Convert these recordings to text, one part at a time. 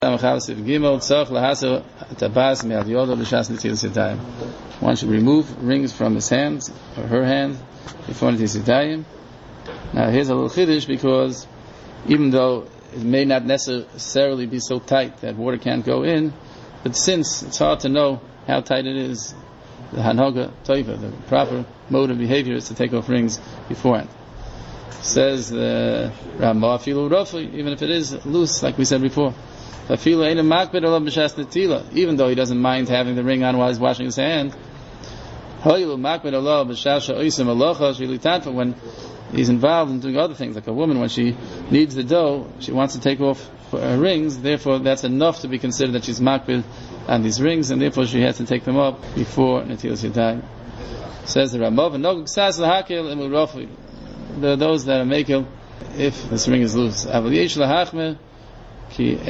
One should remove rings from his hands or her hand before Netilas Yadayim. Now here's a little chiddush, because even though it may not necessarily be so tight that water can't go in, but since it's hard to know how tight it is, the Hanoga Toiva, the proper mode of behavior is to take off rings beforehand. Says the Ramah, even if it is loose, like we said before. Even though he doesn't mind having the ring on while he's washing his hand, when he's involved in doing other things, like a woman, when she kneads the dough, she wants to take off her rings, therefore that's enough to be considered that she's makbid on these rings, and therefore she has to take them up before Netilas Yadayim. Says the Ramav, there are those that are makil if this ring is loose. The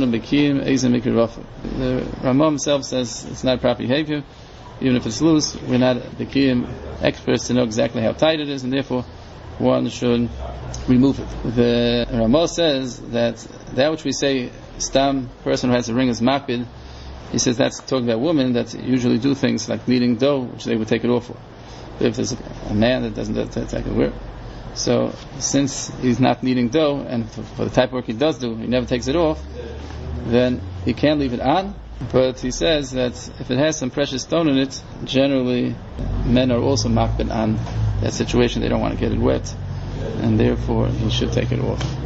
Ramah himself says it's not proper behavior. Even if it's loose, we're not the kiyim experts to know exactly how tight it is, and therefore one should remove it. The Ramah says that which we say stam, person who has a ring is makbid, he says that's talking about women that usually do things like kneading dough, which they would take it off for. But if there's a man that doesn't take it wear. So since he's not kneading dough, and for the type of work he does do, he never takes it off, then he can't leave it on. But he says that if it has some precious stone in it, generally men are also makbid on that situation. They don't want to get it wet, and therefore he should take it off.